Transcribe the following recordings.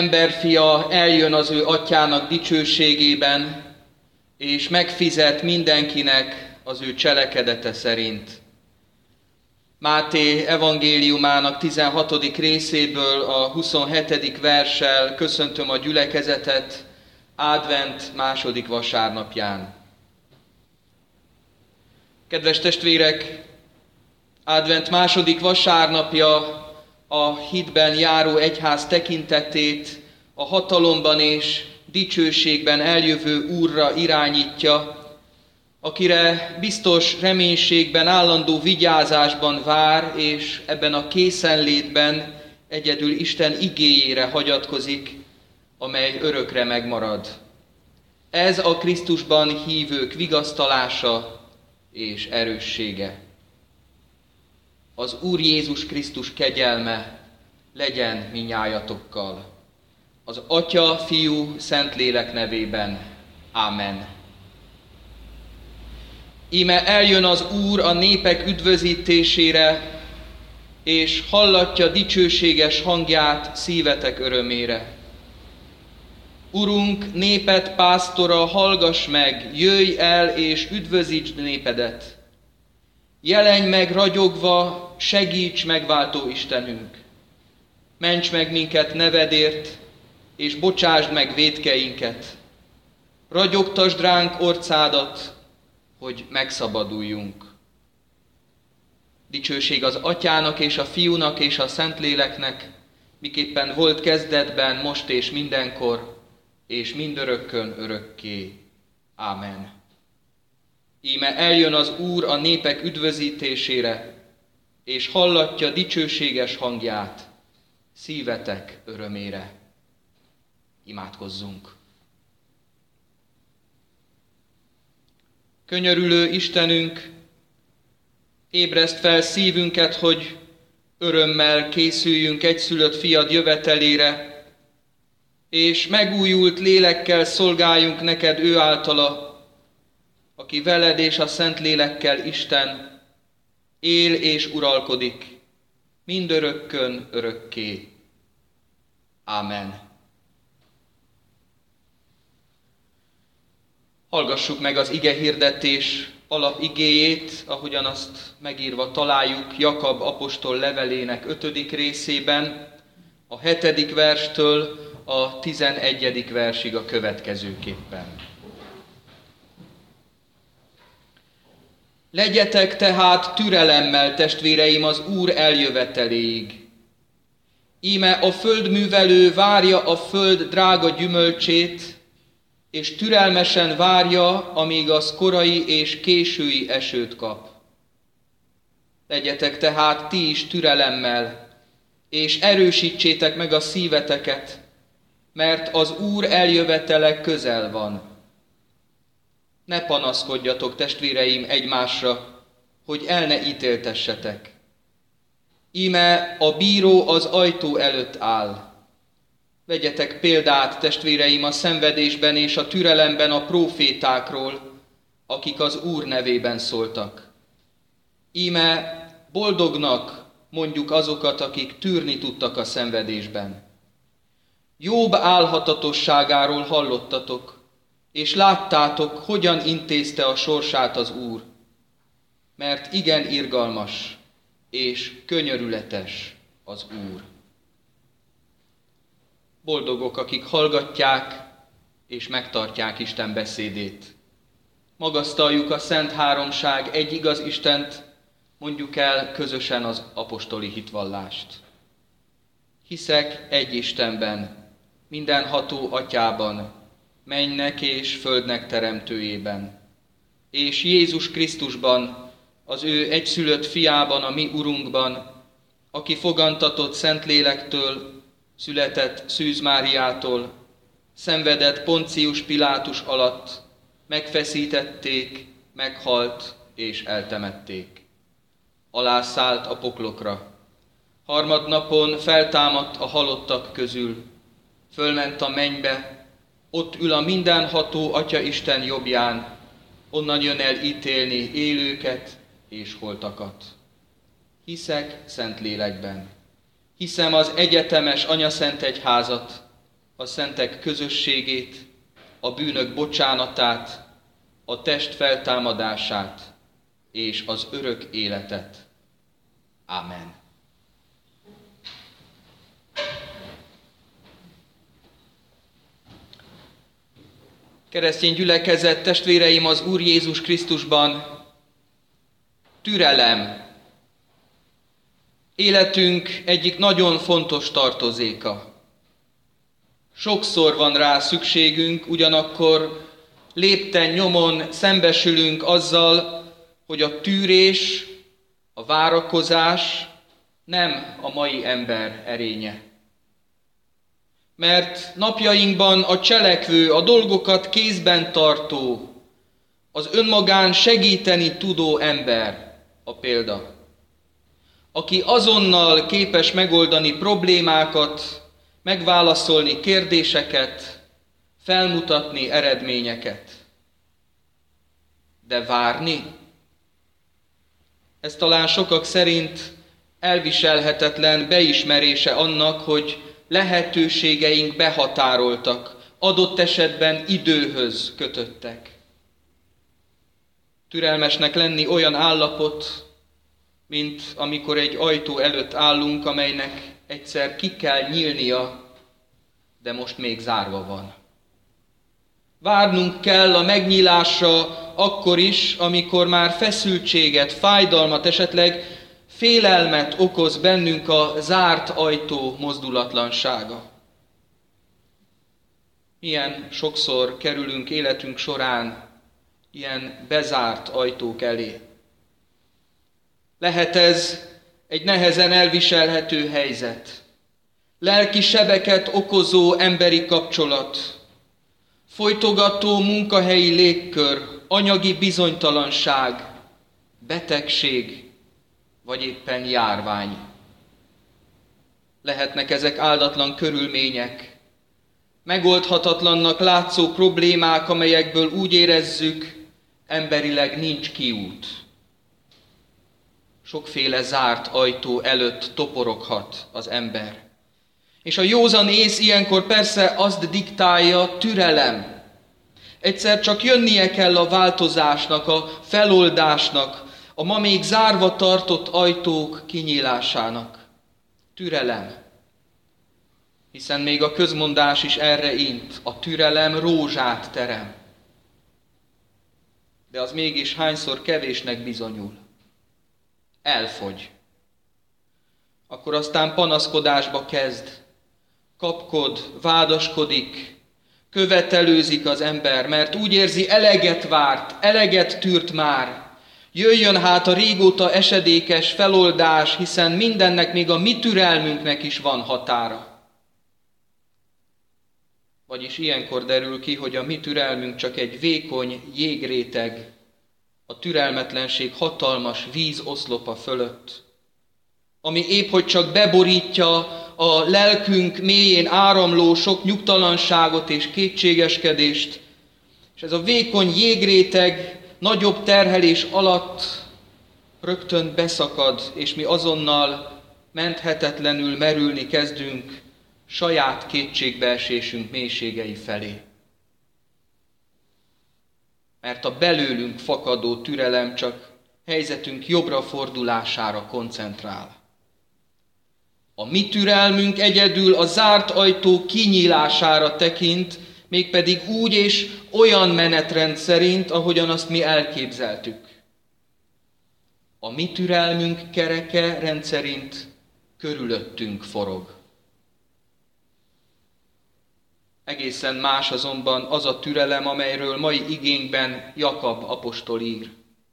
emberfia eljön az ő atyának dicsőségében, és megfizet mindenkinek az ő cselekedete szerint. Máté evangéliumának 16. részéből a 27. verssel köszöntöm a gyülekezetet advent második vasárnapján. Kedves testvérek, advent második vasárnapja a hitben járó egyház tekintetét a hatalomban és dicsőségben eljövő Úrra irányítja, akire biztos reménységben, állandó vigyázásban vár, és ebben a készenlétben egyedül Isten igéjére hagyatkozik, amely örökre megmarad. Ez a Krisztusban hívők vigasztalása és erőssége. Az Úr Jézus Krisztus kegyelme legyen minnyájatokkal. Az Atya, Fiú, Szentlélek nevében. Ámen. Íme eljön az Úr a népek üdvözítésére, és hallatja dicsőséges hangját szívetek örömére. Urunk, néped pásztora, hallgass meg, jöjj el és üdvözítsd népedet. Jelenj meg ragyogva, segíts megváltó Istenünk. Ments meg minket nevedért, és bocsásd meg vétkeinket. Ragyogtasd ránk orcádat, hogy megszabaduljunk. Dicsőség az Atyának és a Fiúnak és a Szentléleknek, miképpen volt kezdetben, most és mindenkor, és mindörökkön örökké. Ámen. Íme eljön az Úr a népek üdvözítésére, és hallatja dicsőséges hangját szívetek örömére. Imádkozzunk. Könyörülő Istenünk, ébreszt fel szívünket, hogy örömmel készüljünk egyszülött fiad jövetelére, és megújult lélekkel szolgáljunk neked ő általa, aki veled és a Szentlélekkel Isten él és uralkodik, mindörökkön örökké. Ámen. Hallgassuk meg az igehirdetés alapigéjét, ahogyan azt megírva találjuk Jakab apostol levelének 5. részében, a 7. verstől a 11. versig a következőképpen. Legyetek tehát türelemmel, testvéreim, az Úr eljöveteléig. Íme a földművelő várja a föld drága gyümölcsét, és türelmesen várja, amíg az korai és késői esőt kap. Legyetek tehát ti is türelemmel, és erősítsétek meg a szíveteket, mert az Úr eljövetele közel van. Ne panaszkodjatok, testvéreim, egymásra, hogy el ne ítéltessetek. Íme a bíró az ajtó előtt áll. Vegyetek példát, testvéreim, a szenvedésben és a türelemben a prófétákról, akik az Úr nevében szóltak. Íme boldognak mondjuk azokat, akik tűrni tudtak a szenvedésben. Jobb álhatatosságáról hallottatok, és láttátok, hogyan intézte a sorsát az Úr, mert igen irgalmas és könyörületes az Úr. Boldogok, akik hallgatják és megtartják Isten beszédét. Magasztaljuk a Szent Háromság egy igaz Istent, mondjuk el közösen az apostoli hitvallást. Hiszek egy Istenben, mindenható Atyában, mennynek és földnek teremtőjében, és Jézus Krisztusban, az ő egyszülött fiában, a mi Urunkban, aki fogantatott Szentlélektől, született Szűz Máriától, szenvedett Poncius Pilátus alatt, megfeszítették, meghalt és eltemették. Alászállt a poklokra. Harmadnapon feltámadt a halottak közül, fölment a mennybe, ott ül a mindenható Atya Isten jobbján, onnan jön el ítélni élőket és holtakat. Hiszek Szentlélekben. Hiszem az egyetemes anyaszent egyházat, a szentek közösségét, a bűnök bocsánatát, a test feltámadását és az örök életet. Ámen. Keresztény gyülekezet, testvéreim az Úr Jézus Krisztusban, türelem. Életünk egyik nagyon fontos tartozéka. Sokszor van rá szükségünk, ugyanakkor lépten nyomon szembesülünk azzal, hogy a tűrés, a várakozás nem a mai ember erénye. Mert napjainkban a cselekvő, a dolgokat kézben tartó, az önmagán segíteni tudó ember a példa, aki azonnal képes megoldani problémákat, megválaszolni kérdéseket, felmutatni eredményeket. De várni? Ez talán sokak szerint elviselhetetlen beismerése annak, hogy lehetőségeink behatároltak, adott esetben időhöz kötöttek. Türelmesnek lenni olyan állapot, mint amikor egy ajtó előtt állunk, amelynek egyszer ki kell nyílnia, de most még zárva van. Várnunk kell a megnyílásra akkor is, amikor már feszültséget, fájdalmat, esetleg félelmet okoz bennünk a zárt ajtó mozdulatlansága. Milyen sokszor kerülünk életünk során ilyen bezárt ajtók elé. Lehet ez egy nehezen elviselhető helyzet, lelki sebeket okozó emberi kapcsolat, folytogató munkahelyi légkör, anyagi bizonytalanság, betegség, vagy éppen járvány. Lehetnek ezek áldatlan körülmények, megoldhatatlannak látszó problémák, amelyekből úgy érezzük, emberileg nincs kiút. Sokféle zárt ajtó előtt toporoghat az ember. És a józan ész ilyenkor persze azt diktálja, türelem. Egyszer csak jönnie kell a változásnak, a feloldásnak, a ma még zárva tartott ajtók kinyílásának. Türelem. Hiszen még a közmondás is erre int, a türelem rózsát terem. De az mégis hányszor kevésnek bizonyul. Elfogy. Akkor aztán panaszkodásba kezd, kapkod, vádaskodik, követelőzik az ember, mert úgy érzi, eleget várt, eleget tűrt már. Jöjjön hát a régóta esedékes feloldás, hiszen mindennek, még a mi türelmünknek is van határa. Vagyis ilyenkor derül ki, hogy a mi türelmünk csak egy vékony jégréteg, a türelmetlenség hatalmas vízoszlopa fölött, ami épp hogy csak beborítja a lelkünk mélyén áramló sok nyugtalanságot és kétségeskedést, és ez a vékony jégréteg nagyobb terhelés alatt rögtön beszakad, és mi azonnal menthetetlenül merülni kezdünk saját kétségbeesésünk mélységei felé. Mert a belőlünk fakadó türelem csak helyzetünk jobbra fordulására koncentrál. A mi türelmünk egyedül a zárt ajtó kinyílására tekint, mégpedig úgy és olyan menetrend szerint, ahogyan azt mi elképzeltük. A mi türelmünk kereke rendszerint körülöttünk forog. Egészen más azonban az a türelem, amelyről mai igénkben Jakab apostol ír.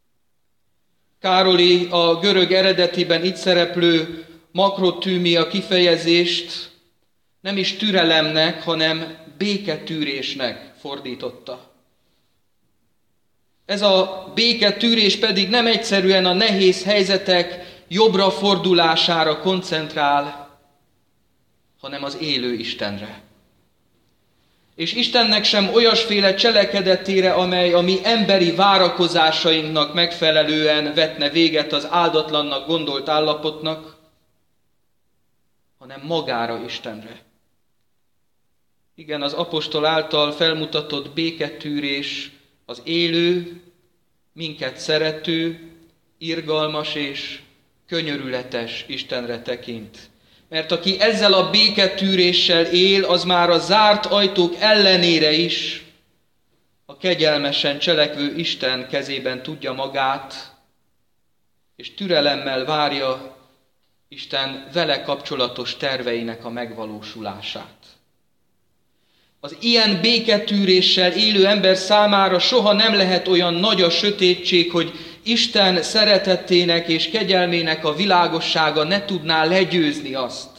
Károli a görög eredetiben itt szereplő makrotűmia kifejezést nem is türelemnek, hanem béketűrésnek fordította. Ez a béketűrés pedig nem egyszerűen a nehéz helyzetek jobbra fordulására koncentrál, hanem az élő Istenre. És Istennek sem olyasféle cselekedetére, amely a mi emberi várakozásainknak megfelelően vetne véget az áldatlannak gondolt állapotnak, hanem magára Istenre. Igen, az apostol által felmutatott béketűrés az élő, minket szerető, irgalmas és könyörületes Istenre tekint. Mert aki ezzel a béketűréssel él, az már a zárt ajtók ellenére is a kegyelmesen cselekvő Isten kezében tudja magát, és türelemmel várja Isten vele kapcsolatos terveinek a megvalósulását. Az ilyen béketűréssel élő ember számára soha nem lehet olyan nagy a sötétség, hogy Isten szeretetének és kegyelmének a világossága ne tudná legyőzni azt.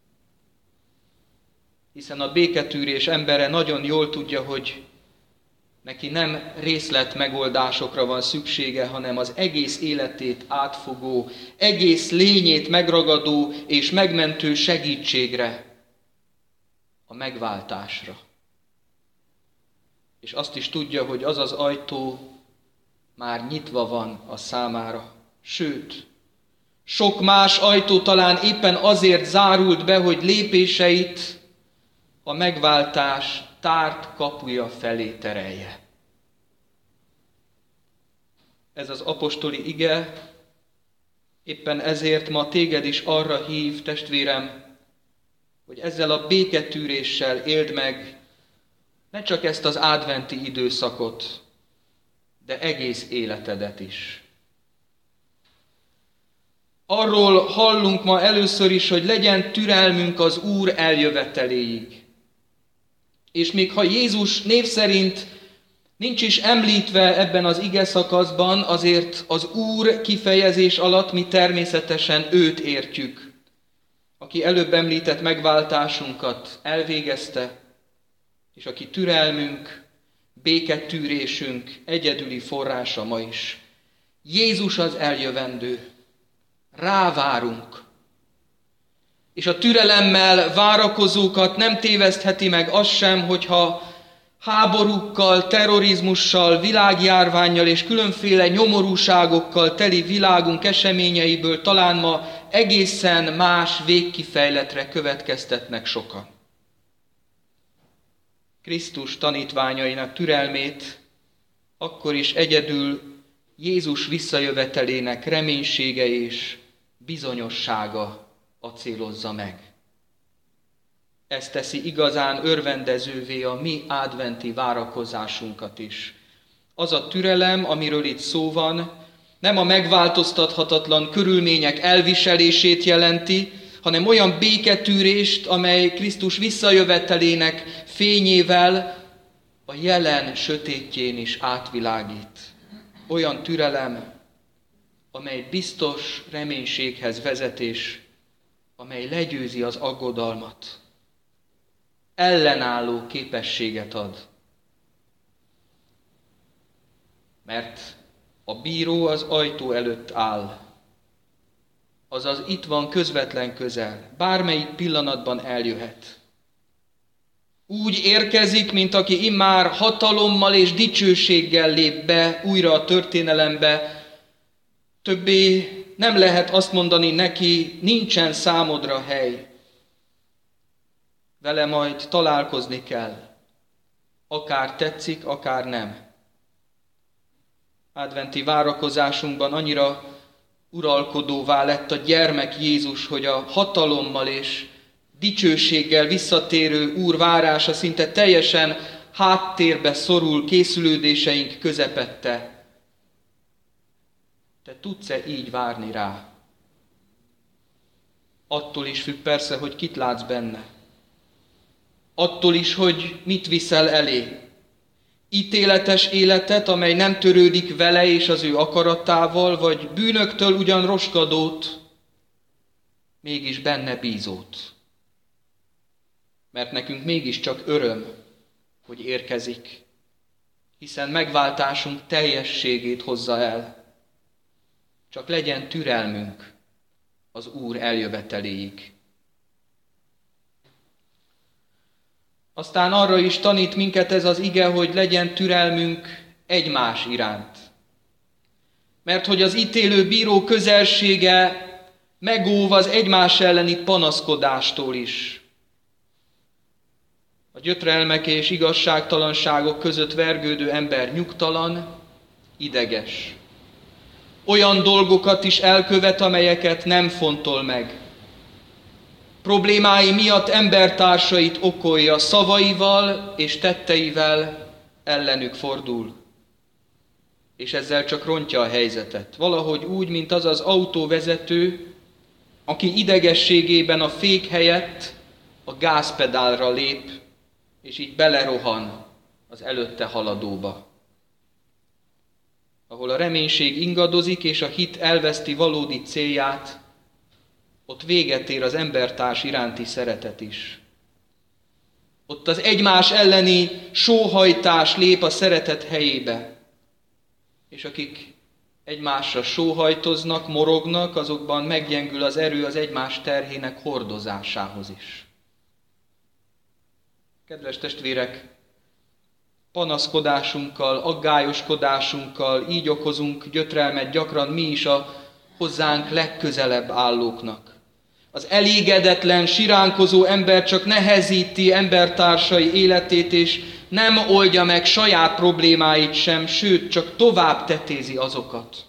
Hiszen a béketűrés embere nagyon jól tudja, hogy neki nem részlet megoldásokra van szüksége, hanem az egész életét átfogó, egész lényét megragadó és megmentő segítségre, a megváltásra. És azt is tudja, hogy az az ajtó már nyitva van a számára. Sőt, sok más ajtó talán éppen azért zárult be, hogy lépéseit a megváltás tárt kapuja felé terelje. Ez az apostoli ige éppen ezért ma téged is arra hív, testvérem, hogy ezzel a béketűréssel éld meg ne csak ezt az adventi időszakot, de egész életedet is. Arról hallunk ma először is, hogy legyen türelmünk az Úr eljöveteléig. És még ha Jézus név szerint nincs is említve ebben az ige szakaszban, azért az Úr kifejezés alatt mi természetesen őt értjük, aki előbb említett megváltásunkat elvégezte, és aki türelmünk, béketűrésünk egyedüli forrása ma is. Jézus az eljövendő, rávárunk. És a türelemmel várakozókat nem tévesztheti meg az sem, hogyha háborúkkal, terrorizmussal, világjárvánnyal és különféle nyomorúságokkal teli világunk eseményeiből talán ma egészen más végkifejletre következtetnek sokan. Krisztus tanítványainak türelmét akkor is egyedül Jézus visszajövetelének reménysége és bizonyossága acélozza meg. Ez teszi igazán örvendezővé a mi adventi várakozásunkat is. Az a türelem, amiről itt szó van, nem a megváltoztathatatlan körülmények elviselését jelenti, hanem olyan béketűrést, amely Krisztus visszajövetelének fényével a jelen sötétjén is átvilágít. Olyan türelem, amely biztos reménységhez vezet, és amely legyőzi az aggodalmat. Ellenálló képességet ad. Mert a bíró az ajtó előtt áll. Azaz itt van közvetlen közel, bármelyik pillanatban eljöhet. Úgy érkezik, mint aki immár hatalommal és dicsőséggel lép be újra a történelembe. Többé nem lehet azt mondani neki, nincsen számodra hely. Vele majd találkozni kell, akár tetszik, akár nem. Adventi várakozásunkban annyira uralkodóvá lett a gyermek Jézus, hogy a hatalommal és dicsőséggel visszatérő Úr várása szinte teljesen háttérbe szorul készülődéseink közepette. Te tudsz-e így várni rá? Attól is függ persze, hogy kit látsz benne. Attól is, hogy mit viszel elé. Ítéletes életet, amely nem törődik vele és az ő akaratával, vagy bűnöktől ugyan roskadót, mégis benne bízót. Mert nekünk mégiscsak öröm, hogy érkezik, hiszen megváltásunk teljességét hozza el. Csak legyen türelmünk az Úr eljöveteléig. Aztán arra is tanít minket ez az ige, hogy legyen türelmünk egymás iránt. Mert hogy az ítélő bíró közelsége megóv az egymás elleni panaszkodástól is. A gyötrelmek és igazságtalanságok között vergődő ember nyugtalan, ideges. Olyan dolgokat is elkövet, amelyeket nem fontol meg. Problémái miatt embertársait okolja, szavaival és tetteivel ellenük fordul. És ezzel csak rontja a helyzetet. Valahogy úgy, mint az az autóvezető, aki idegességében a fék helyett a gázpedálra lép, és így belerohan az előtte haladóba. Ahol a reménység ingadozik, és a hit elveszti valódi célját, ott véget ér az embertárs iránti szeretet is. Ott az egymás elleni sóhajtás lép a szeretet helyébe. És akik egymásra sóhajtoznak, morognak, azokban meggyengül az erő az egymás terhének hordozásához is. Kedves testvérek, panaszkodásunkkal, aggályoskodásunkkal így okozunk gyötrelmet gyakran mi is a hozzánk legközelebb állóknak. Az elégedetlen, siránkozó ember csak nehezíti embertársai életét, és nem oldja meg saját problémáit sem, sőt, csak tovább tetézi azokat.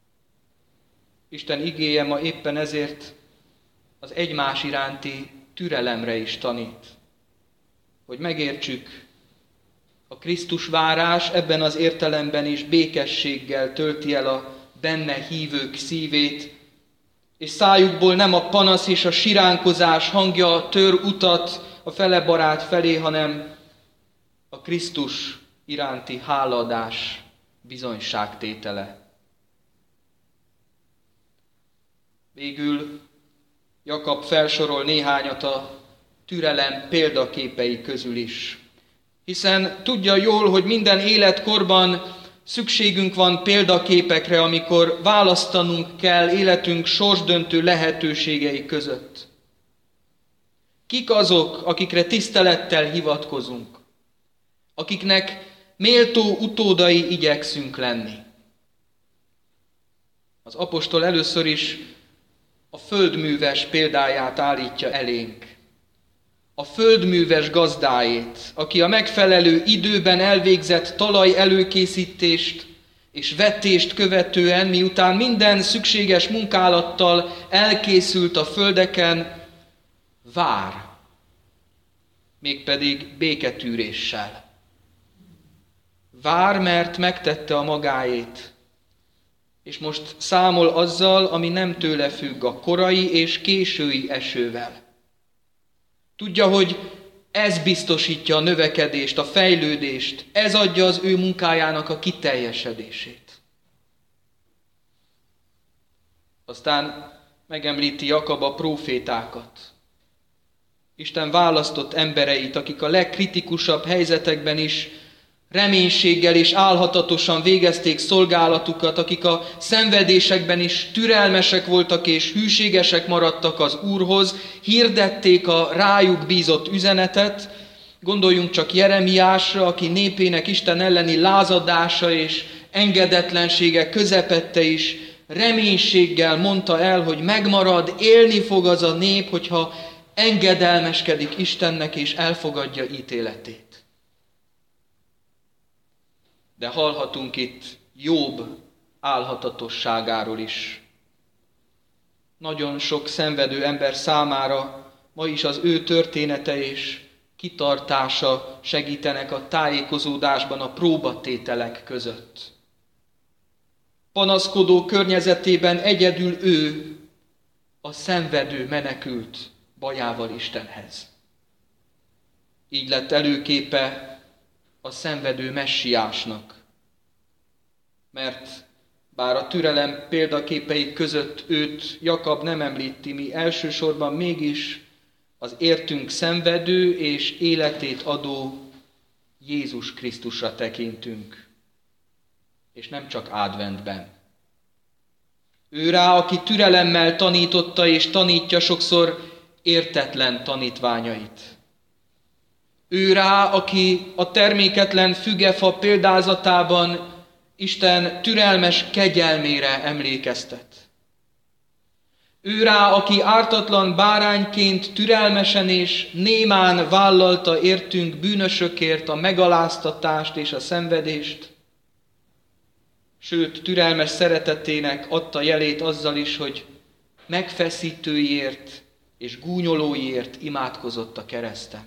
Isten igéje ma éppen ezért az egymás iránti türelemre is tanít. Hogy megértsük, a Krisztus várás ebben az értelemben is békességgel tölti el a benne hívők szívét, és szájukból nem a panasz és a siránkozás hangja tör utat a fele barát felé, hanem a Krisztus iránti hálaadás bizonyságtétele. Végül Jakab felsorol néhányat a türelem példaképei közül is. Hiszen tudja jól, hogy minden életkorban szükségünk van példaképekre, amikor választanunk kell életünk sorsdöntő lehetőségei között. Kik azok, akikre tisztelettel hivatkozunk, akiknek méltó utódai igyekszünk lenni? Az apostol először is a földműves példáját állítja elénk. A földműves gazdáét, aki a megfelelő időben elvégzett talaj előkészítést és vetést követően, miután minden szükséges munkálattal elkészült a földeken, vár, mégpedig béketűréssel. Vár, mert megtette a magáét, és most számol azzal, ami nem tőle függ, a korai és késői esővel. Tudja, hogy ez biztosítja a növekedést, a fejlődést, ez adja az ő munkájának a kiteljesedését. Aztán megemlíti Jakab a prófétákat. Isten választott embereit, akik a legkritikusabb helyzetekben is reménységgel és álhatatosan végezték szolgálatukat, akik a szenvedésekben is türelmesek voltak és hűségesek maradtak az Úrhoz, hirdették a rájuk bízott üzenetet. Gondoljunk csak Jeremiásra, aki népének Isten elleni lázadása és engedetlensége közepette is reménységgel mondta el, hogy megmarad, élni fog az a nép, hogyha engedelmeskedik Istennek és elfogadja ítéletét. De hallhatunk itt Jobb álhatatosságáról is. Nagyon sok szenvedő ember számára ma is az ő története és kitartása segítenek a tájékozódásban a próbatételek között. Panaszkodó környezetében egyedül ő, a szenvedő menekült bajával Istenhez. Így lett előképe a szenvedő messiásnak. Mert bár a türelem példaképei között őt Jakab nem említi, mi elsősorban mégis az értünk szenvedő és életét adó Jézus Krisztusra tekintünk. És nem csak adventben. Ő rá, aki türelemmel tanította és tanítja sokszor értetlen tanítványait. Ő rá, aki a terméketlen fügefa példázatában Isten türelmes kegyelmére emlékeztet. Ő rá, aki ártatlan bárányként türelmesen és némán vállalta értünk bűnösökért a megaláztatást és a szenvedést, sőt, türelmes szeretetének adta jelét azzal is, hogy megfeszítőiért és gúnyolóiért imádkozott a kereszten.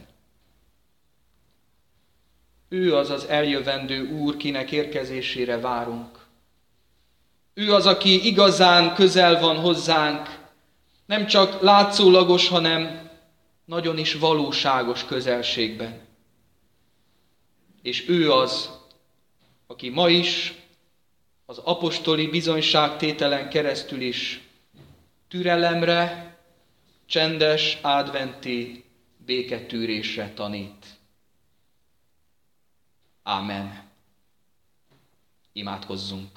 Ő az az eljövendő Úr, kinek érkezésére várunk. Ő az, aki igazán közel van hozzánk, nem csak látszólagos, hanem nagyon is valóságos közelségben. És ő az, aki ma is, az apostoli bizonyságtételen keresztül is türelemre, csendes, adventi béketűrésre tanít. Ámen. Imádkozzunk.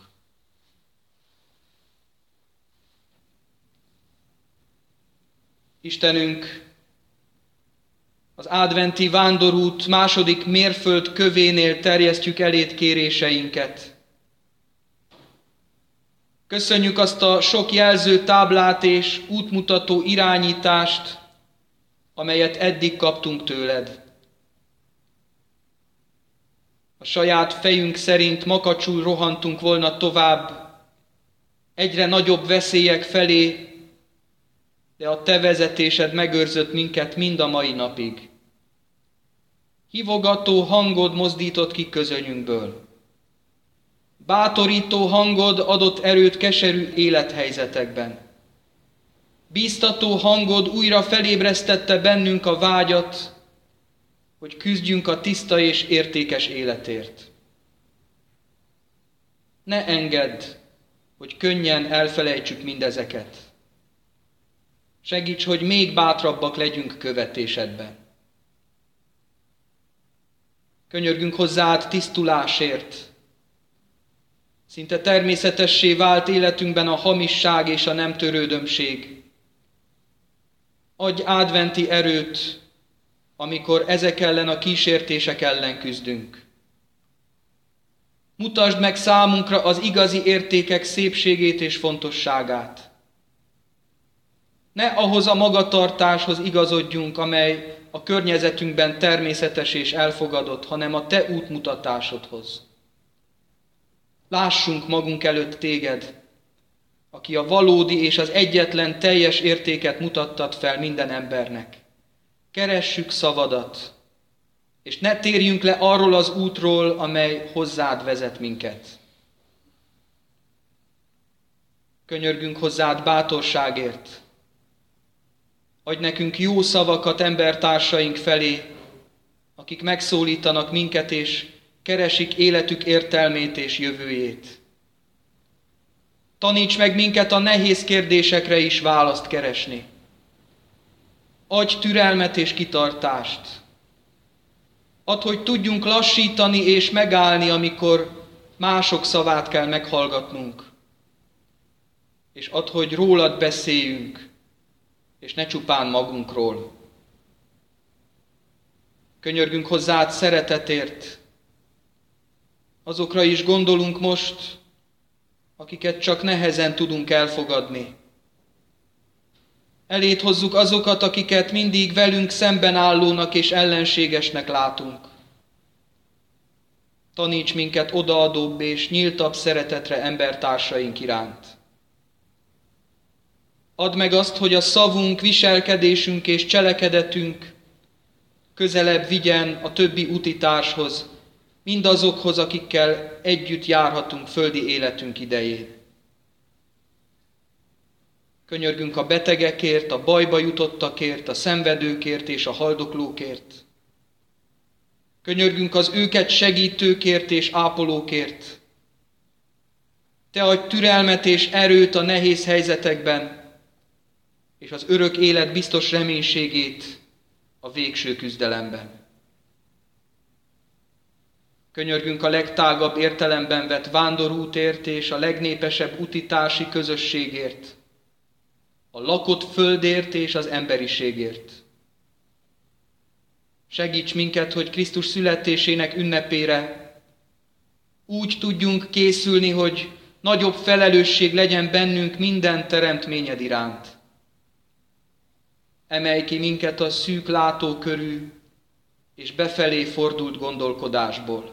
Istenünk, az adventi vándorút második mérföld kövénél terjesztjük eléd kéréseinket. Köszönjük azt a sok jelző táblát és útmutató irányítást, amelyet eddig kaptunk tőled. A saját fejünk szerint makacsul rohantunk volna tovább, egyre nagyobb veszélyek felé, de a te vezetésed megőrzött minket mind a mai napig. Hívogató hangod mozdított ki közönyünkből. Bátorító hangod adott erőt keserű élethelyzetekben. Bíztató hangod újra felébresztette bennünk a vágyat, hogy küzdjünk a tiszta és értékes életért. Ne engedd, hogy könnyen elfelejtsük mindezeket. Segíts, hogy még bátrabbak legyünk követésedben. Könyörgünk hozzád tisztulásért. Szinte természetessé vált életünkben a hamisság és a nem törődömség. Adj adventi erőt, amikor ezek ellen a kísértések ellen küzdünk. Mutasd meg számunkra az igazi értékek szépségét és fontosságát. Ne ahhoz a magatartáshoz igazodjunk, amely a környezetünkben természetes és elfogadott, hanem a te útmutatásodhoz. Lássunk magunk előtt téged, aki a valódi és az egyetlen teljes értéket mutattad fel minden embernek. Keressük szavadat, és ne térjünk le arról az útról, amely hozzád vezet minket. Könyörgünk hozzád bátorságért. Adj nekünk jó szavakat embertársaink felé, akik megszólítanak minket és keresik életük értelmét és jövőjét. Taníts meg minket a nehéz kérdésekre is választ keresni. Adj türelmet és kitartást. Add, hogy tudjunk lassítani és megállni, amikor mások szavát kell meghallgatnunk. És add, hogy rólad beszéljünk, és ne csupán magunkról. Könyörgünk hozzád szeretetért. Azokra is gondolunk most, akiket csak nehezen tudunk elfogadni. Eléd hozzuk azokat, akiket mindig velünk szemben állónak és ellenségesnek látunk. Taníts minket odaadóbb és nyíltabb szeretetre embertársaink iránt. Add meg azt, hogy a szavunk, viselkedésünk és cselekedetünk közelebb vigyen a többi utitárshoz, mindazokhoz, akikkel együtt járhatunk földi életünk idején. Könyörgünk a betegekért, a bajba jutottakért, a szenvedőkért és a haldoklókért. Könyörgünk az őket segítőkért és ápolókért. Te adj türelmet és erőt a nehéz helyzetekben, és az örök élet biztos reménységét a végső küzdelemben. Könyörgünk a legtágabb értelemben vett vándorútért és a legnépesebb utitási közösségért, a lakott földért és az emberiségért. Segíts minket, hogy Krisztus születésének ünnepére úgy tudjunk készülni, hogy nagyobb felelősség legyen bennünk minden teremtményed iránt. Emelj ki minket a szűk látókörű és befelé fordult gondolkodásból.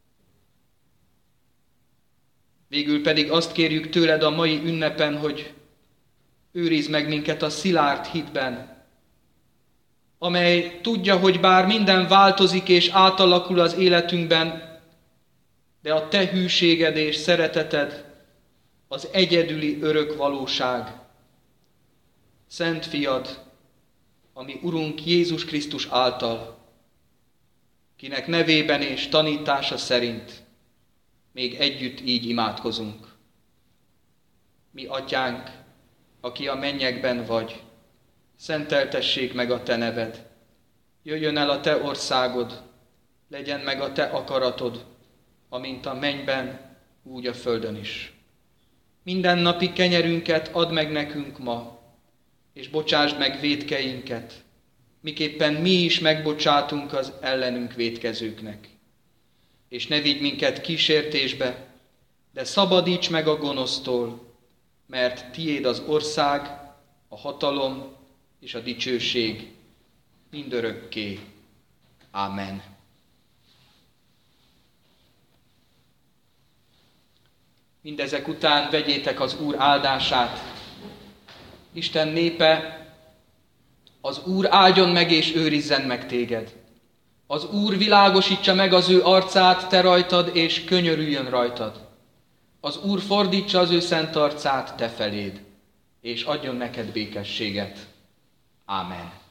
Végül pedig azt kérjük tőled a mai ünnepen, hogy őrizd meg minket a szilárd hitben, amely tudja, hogy bár minden változik és átalakul az életünkben, de a te hűséged és szereteted az egyedüli örök valóság. Szent Fiad, ami Urunk Jézus Krisztus által, kinek nevében és tanítása szerint még együtt így imádkozunk. Mi Atyánk, aki a mennyekben vagy, szenteltessék meg a te neved. Jöjjön el a te országod, legyen meg a te akaratod, amint a mennyben, úgy a földön is. Minden napi kenyerünket add meg nekünk ma, és bocsásd meg vétkeinket, miképpen mi is megbocsátunk az ellenünk vétkezőknek. És ne vigy minket kísértésbe, de szabadíts meg a gonosztól, mert tiéd az ország, a hatalom és a dicsőség mindörökké. Ámen. Mindezek után vegyétek az Úr áldását. Isten népe, az Úr áldjon meg és őrizzen meg téged. Az Úr világosítsa meg az ő arcát te rajtad, és könyörüljön rajtad. Az Úr fordítsa az ő szent arcát te feléd, és adjon neked békességet. Ámen.